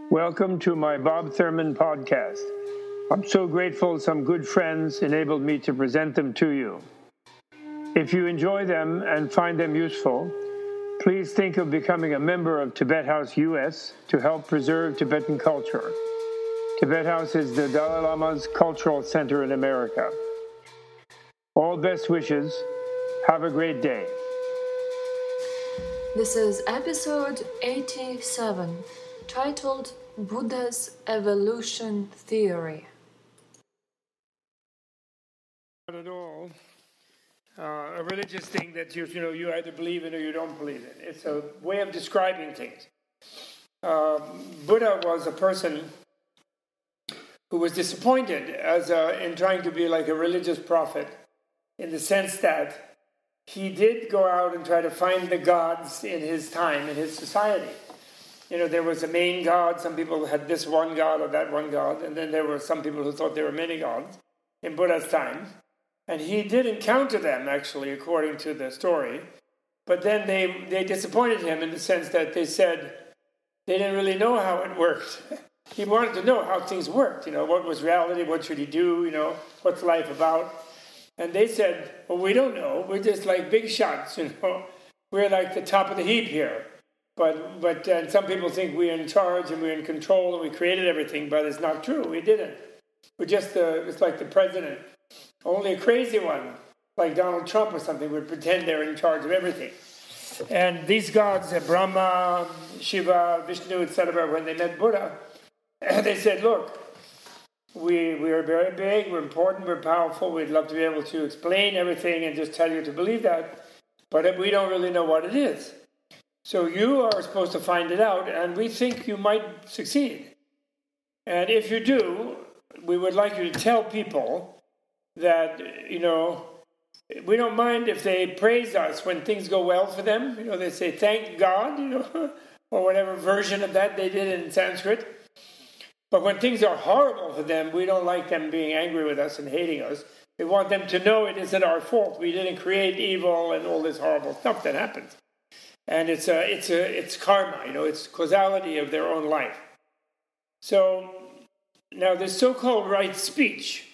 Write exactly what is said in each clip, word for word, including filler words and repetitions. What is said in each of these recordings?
Welcome to my Bob Thurman podcast. I'm so grateful some good friends enabled me to present them to you. If you enjoy them and find them useful, please think of becoming a member of Tibet House U S to help preserve Tibetan culture. Tibet House is the Dalai Lama's cultural center in America. All best wishes. Have a great day. This is episode eighty-seven, titled Buddha's Evolution Theory. Not at all uh, a religious thing that you, you know you either believe in or you don't believe in. It's a way of describing things. Uh, Buddha was a person who was disappointed as a, in trying to be like a religious prophet, in the sense that he did go out and try to find the gods in his time, in his society. You know, there was a main god. Some people had this one god or that one god. And then there were some people who thought there were many gods in Buddha's time. And he did encounter them, actually, according to the story. But then they, they disappointed him in the sense that they said they didn't really know how it worked. He wanted to know how things worked. You know, what was reality? What should he do? You know, what's life about? And they said, well, we don't know. We're just like big shots, you know. We're like the top of the heap here. But but uh, some people think we're in charge and we're in control and we created everything, but it's not true. We didn't. We're just, uh, it's like the president. Only a crazy one, like Donald Trump or something, would pretend they're in charge of everything. And these gods, uh, Brahma, Shiva, Vishnu, et cetera, when they met Buddha, they said, look, We we are very big, we're important, we're powerful, we'd love to be able to explain everything and just tell you to believe that, but we don't really know what it is. So you are supposed to find it out, and we think you might succeed. And if you do, we would like you to tell people that, you know, we don't mind if they praise us when things go well for them. You know, they say, thank God, you know, or whatever version of that they did in Sanskrit. But when things are horrible for them, we don't like them being angry with us and hating us. We want them to know it isn't our fault. We didn't create evil and all this horrible stuff that happens. And it's a, it's a, it's karma, you know, it's causality of their own life. So now this so-called right speech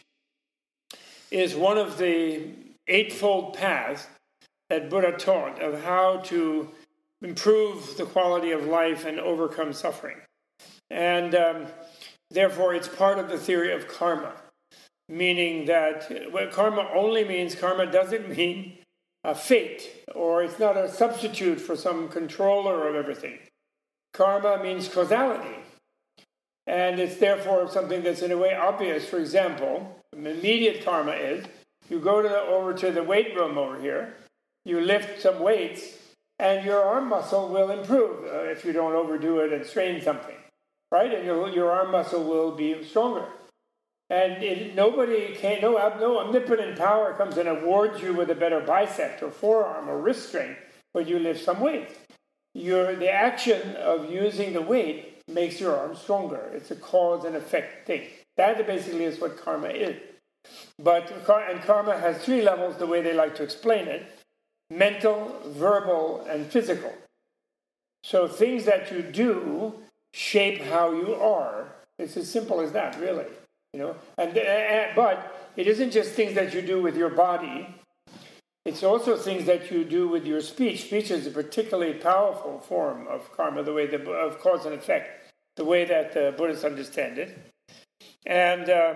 is one of the eightfold paths that Buddha taught of how to improve the quality of life and overcome suffering. And um, therefore, it's part of the theory of karma, meaning that well, karma only means, karma doesn't mean a fate, or it's not a substitute for some controller of everything. Karma means causality, and it's therefore something that's in a way obvious. For example, immediate karma is, you go to the, over to the weight room over here, you lift some weights, and your arm muscle will improve uh, if you don't overdo it and strain something. Right, and your your arm muscle will be stronger, and it, nobody can no no omnipotent power comes and awards you with a better bicep or forearm or wrist strength when you lift some weight. Your the action of using the weight makes your arm stronger. It's a cause and effect thing. That basically is what karma is. But and karma has three levels. The way they like to explain it: mental, verbal, and physical. So things that you do shape how you are. It's as simple as that, really. You know, and, and but it isn't just things that you do with your body. It's also things that you do with your speech. Speech is a particularly powerful form of karma, the way the, of cause and effect, the way that the Buddhists understand it. And uh,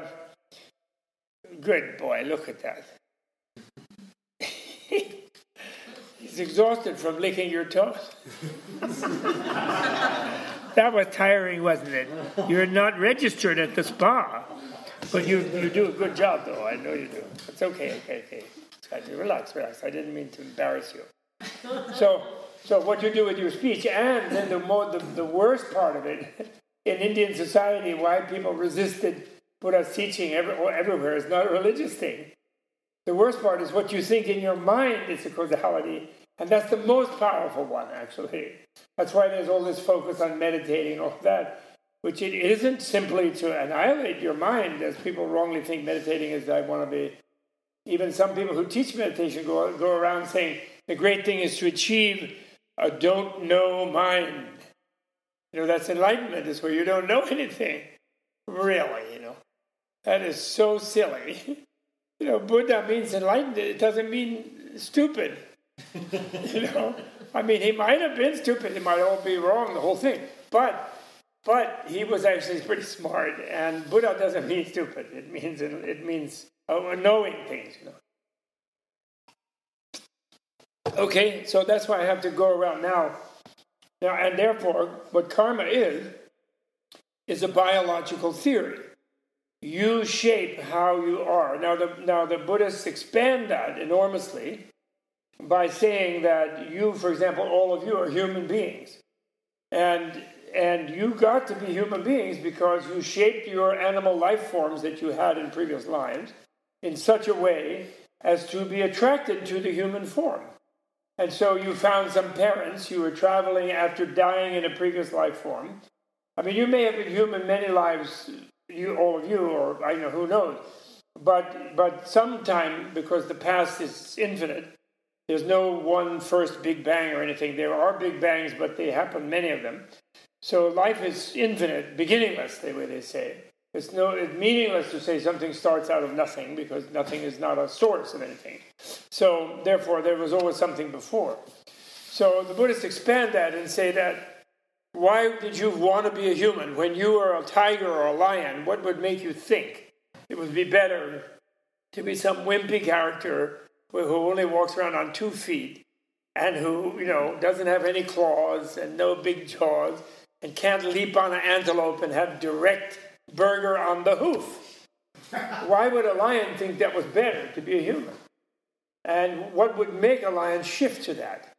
good boy, look at that. He's exhausted from licking your toes. That was tiring, wasn't it? You're not registered at the spa. But you you do a good job, though. I know you do. It's okay, okay, okay. Relax, relax. I didn't mean to embarrass you. So so what you do with your speech, and then the, more, the, the worst part of it, in Indian society, why people resisted Buddha's teaching every, everywhere is not a religious thing. The worst part is what you think in your mind is a causality, and that's the most powerful one, actually. That's why there's all this focus on meditating, all that, which it isn't simply to annihilate your mind, as people wrongly think meditating is, I want to be. Even some people who teach meditation go, go around saying the great thing is to achieve a don't know mind. You know, that's enlightenment, is where you don't know anything. Really, you know. That is so silly. You know, Buddha means enlightened. It doesn't mean stupid. You know, I mean, he might have been stupid. It might all be wrong, the whole thing. But but he was actually pretty smart. And Buddha doesn't mean stupid. It means it means uh, knowing things, you know. Okay, so that's why I have to go around now. Now, and therefore, what karma is, is a biological theory. You shape how you are. Now, the now the Buddhists expand that enormously by saying that you, for example, all of you are human beings. And and you got to be human beings because you shaped your animal life forms that you had in previous lives in such a way as to be attracted to the human form. And so you found some parents, you were traveling after dying in a previous life form. I mean, you may have been human many lives, you, all of you, or I know, who knows. But but sometime, because the past is infinite, there's no one first Big Bang or anything. There are Big Bangs, but they happen, many of them. So life is infinite, beginningless, the way they say. It's no, it's meaningless to say something starts out of nothing, because nothing is not a source of anything. So therefore, there was always something before. So the Buddhists expand that and say that, why did you want to be a human? When you were a tiger or a lion, what would make you think it would be better to be some wimpy character who only walks around on two feet and who, you know, doesn't have any claws and no big jaws and can't leap on an antelope and have direct burger on the hoof? Why would a lion think that was better, to be a human? And what would make a lion shift to that?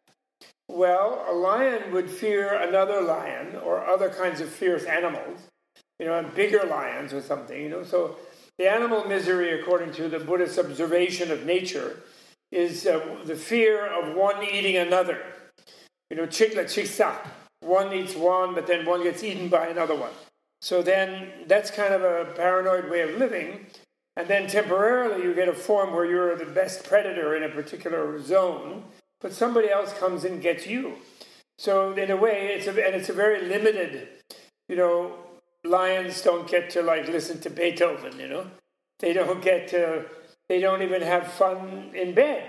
Well, a lion would fear another lion or other kinds of fierce animals, you know, and bigger lions or something, you know. So the animal misery, according to the Buddhist observation of nature, is uh, the fear of one eating another. You know, chikla chiksa. One eats one, but then one gets eaten by another one. So then that's kind of a paranoid way of living. And then temporarily you get a form where you're the best predator in a particular zone, but somebody else comes and gets you. So in a way, it's a, and it's a very limited, you know, lions don't get to like listen to Beethoven, you know. They don't get to, they don't even have fun in bed.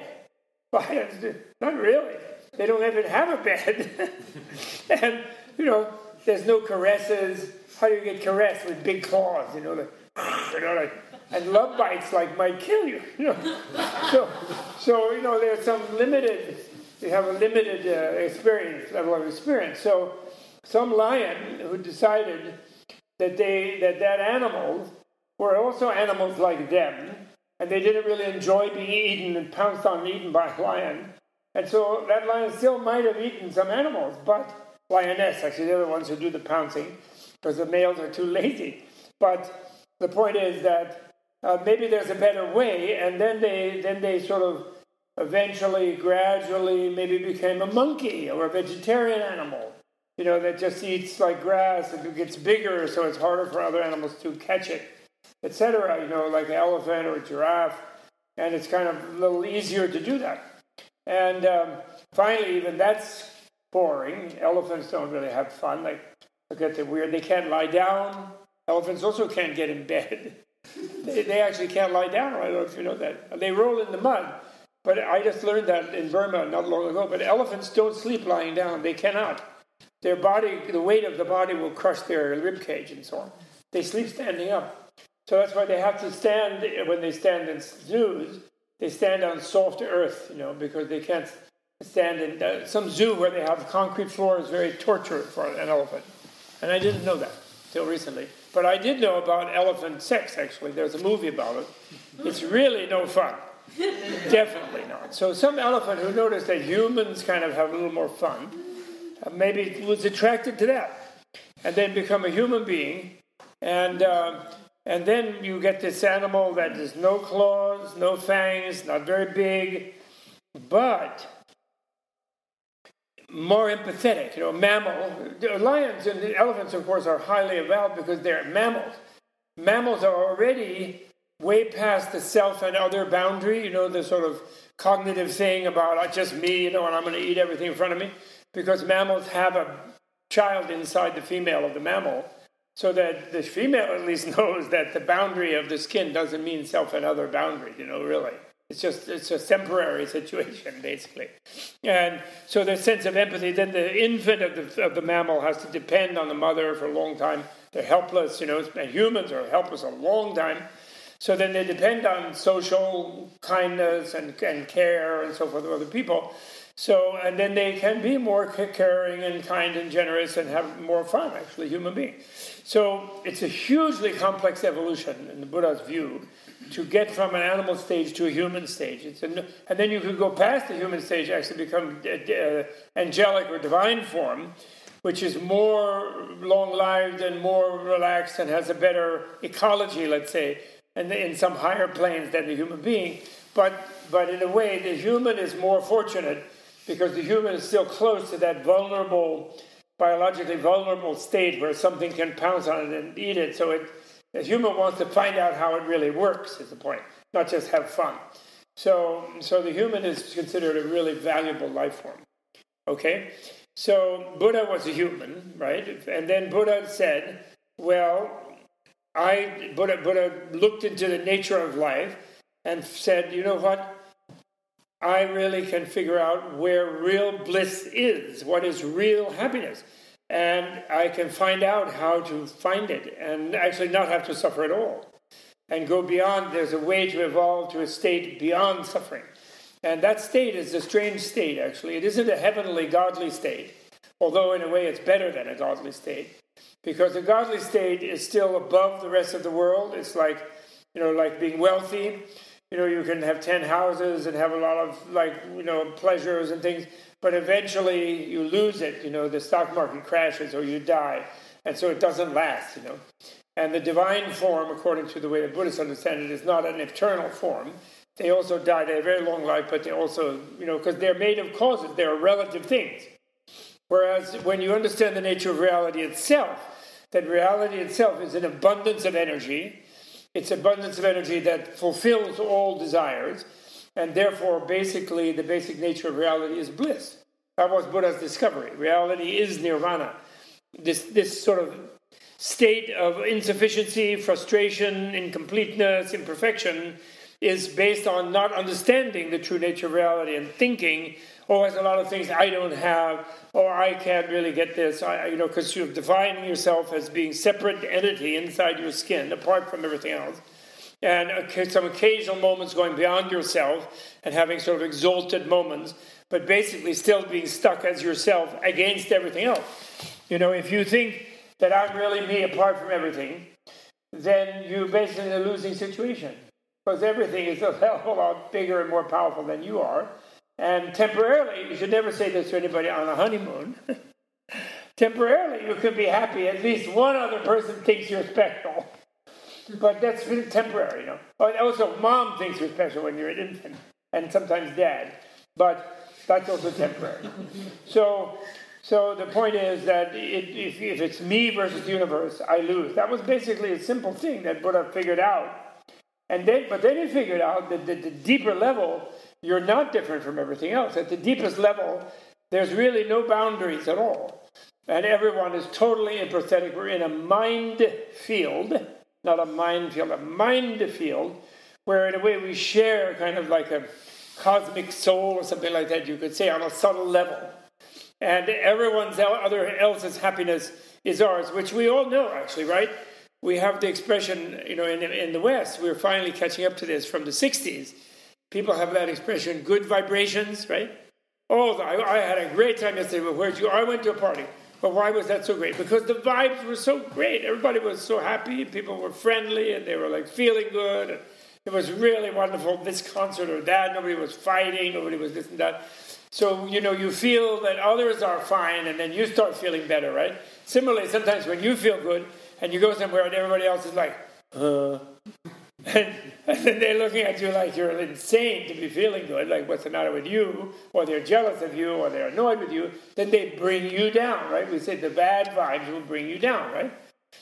Lions, not really. They don't even have a bed. And, you know, there's no caresses. How do you get caressed? With big claws, you know, like, you know, like, and love bites like might kill you, you know. So, so you know, there's some limited, you have a limited uh, experience, level of experience. So some lion who decided that they, that that animals were also animals like them, and they didn't really enjoy being eaten and pounced on and eaten by a lion. And so that lion still might have eaten some animals, but lioness, actually, they're the ones who do the pouncing, because the males are too lazy. But the point is that uh, maybe there's a better way, and then they then they sort of eventually, gradually, maybe became a monkey or a vegetarian animal, you know, that just eats like grass and it gets bigger, so it's harder for other animals to catch it, et cetera. You know, like an elephant or a giraffe, and it's kind of a little easier to do that. And um, finally, even that's boring. Elephants don't really have fun. Like, look at the weird. They can't lie down. Elephants also can't get in bed. they, they actually can't lie down. I don't know if you know that. They roll in the mud. But I just learned that in Burma not long ago. But elephants don't sleep lying down. They cannot. Their body, the weight of the body will crush their rib cage and so on. They sleep standing up. So that's why they have to stand, when they stand and snooze, they stand on soft earth, you know, because they can't stand in uh, some zoo where they have concrete floor is very torture for an elephant. And I didn't know that till recently. But I did know about elephant sex, actually. There's a movie about it. It's really no fun. Definitely not. So some elephant who noticed that humans kind of have a little more fun, uh, maybe was attracted to that, and then become a human being. And uh, and then you get this animal that has no claws, no fangs, not very big, but more empathetic, you know, mammal. The lions and the elephants, of course, are highly evolved because they're mammals. Mammals are already way past the self and other boundary, you know, the sort of cognitive thing about oh, just me, you know, and I'm going to eat everything in front of me. Because mammals have a child inside the female of the mammal, so that the female at least knows that the boundary of the skin doesn't mean self and other boundary, you know, really. It's just it's a temporary situation, basically. And so the sense of empathy, then the infant of the, of the mammal has to depend on the mother for a long time. They're helpless, you know, and humans are helpless a long time. So then they depend on social kindness and, and care and so forth of other people. So, and then they can be more caring and kind and generous and have more fun, actually, human beings. So it's a hugely complex evolution, in the Buddha's view, to get from an animal stage to a human stage. It's a, and then you could go past the human stage, actually become uh, angelic or divine form, which is more long-lived and more relaxed and has a better ecology, let's say, and in some higher planes than the human being. But, but in a way, the human is more fortunate because the human is still close to that vulnerable, biologically vulnerable state where something can pounce on it and eat it. So it, the human wants to find out how it really works, is the point, not just have fun. So, so the human is considered a really valuable life form. Okay? So Buddha was a human, right? And then Buddha said, well, I Buddha, Buddha looked into the nature of life and said, you know what? I really can figure out where real bliss is, what is real happiness. And I can find out how to find it and actually not have to suffer at all. And go beyond, there's a way to evolve to a state beyond suffering. And that state is a strange state, actually. It isn't a heavenly, godly state, although in a way it's better than a godly state. Because the godly state is still above the rest of the world. It's like, you know, like being wealthy. You know, you can have ten houses and have a lot of, like, you know, pleasures and things, but eventually you lose it. You know, the stock market crashes or you die, and so it doesn't last, you know. And the divine form, according to the way the Buddhists understand it, is not an eternal form. They also die, they have a very long life, but they also, you know, because they're made of causes, they're relative things. Whereas when you understand the nature of reality itself, that reality itself is an abundance of energy. It's abundance of energy that fulfills all desires, and therefore, basically, the basic nature of reality is bliss. That was Buddha's discovery. Reality is nirvana. This this sort of state of insufficiency, frustration, incompleteness, imperfection is based on not understanding the true nature of reality and thinking, oh, there's a lot of things I don't have, or I can't really get this, I, you know, because you're defining yourself as being separate entity inside your skin, apart from everything else. And some occasional moments going beyond yourself and having sort of exalted moments, but basically still being stuck as yourself against everything else. You know, if you think that I'm really me apart from everything, then you're basically in a losing situation. Because everything is a hell of a lot bigger and more powerful than you are. And temporarily, you should never say this to anybody on a honeymoon. Temporarily, you could be happy. At least one other person thinks you're special. But that's really temporary, you know. Also, mom thinks you're special when you're an infant. And sometimes dad. But that's also temporary. So so the point is that it, if, if it's me versus the universe, I lose. That was basically a simple thing that Buddha figured out. And then, but then he figured out that the, the deeper level, you're not different from everything else. At the deepest level, there's really no boundaries at all. And everyone is totally empathetic. We're in a mind field, not a minefield, a mind field, where in a way we share kind of like a cosmic soul or something like that, you could say, on a subtle level. And everyone's other else's happiness is ours, which we all know, actually, right? We have the expression, you know, in, in the West, we're finally catching up to this from the sixties. People have that expression, good vibrations, right? Oh, I, I had a great time yesterday. Well, where'd you? I went to a party. But why was that so great? Because the vibes were so great. Everybody was so happy. People were friendly, and they were like feeling good. And it was really wonderful. This concert or that. Nobody was fighting. Nobody was this and that. So, you know, you feel that others are fine, and then you start feeling better, right? Similarly, sometimes when you feel good, and you go somewhere and everybody else is like, uh, and, and then they're looking at you like you're insane to be feeling good, like what's the matter with you, or they're jealous of you, or they're annoyed with you, then they bring you down, right? We say the bad vibes will bring you down, right?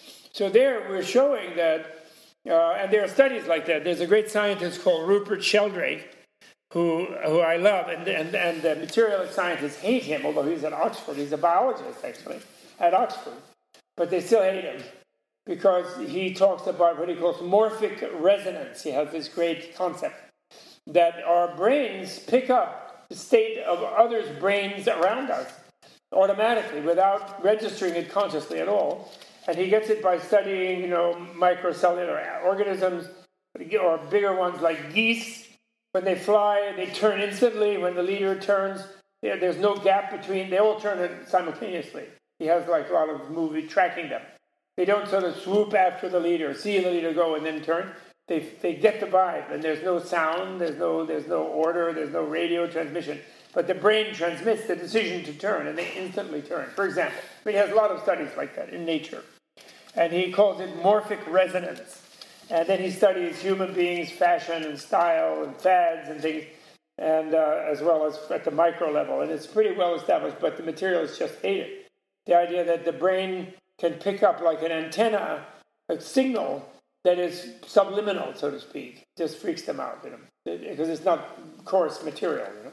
So there we're showing that, uh, and there are studies like that. There's a great scientist called Rupert Sheldrake, who who I love, and, and, and the materialist scientists hate him, although he's at Oxford. He's a biologist, actually. at Oxford, but they still hate him because he talks about what he calls morphic resonance. He has this great concept that our brains pick up the state of others' brains around us automatically without registering it consciously at all. And he gets it by studying, you know, microcellular organisms, or bigger ones like geese. When they fly, they turn instantly. When the leader turns, there's no gap between. They all turn simultaneously. He has like a lot of movie tracking them. They don't sort of swoop after the leader, see the leader go, and then turn. They they get the vibe, and there's no sound, there's no there's no order, there's no radio transmission. But the brain transmits the decision to turn, and they instantly turn. For example, I mean, he has a lot of studies like that in nature. And he calls it morphic resonance. And then he studies human beings' fashion and style and fads and things, and uh, as well as at the micro level. And it's pretty well established, but the materialists just hate it. The idea that the brain can pick up like an antenna, a signal that is subliminal, so to speak, just freaks them out, you know, because it's not coarse material, you know.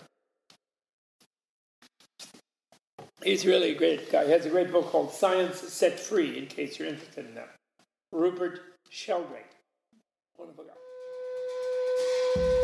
He's really a great guy. He has a great book called Science Set Free, in case you're interested in that. Rupert Sheldrake. Wonderful guy.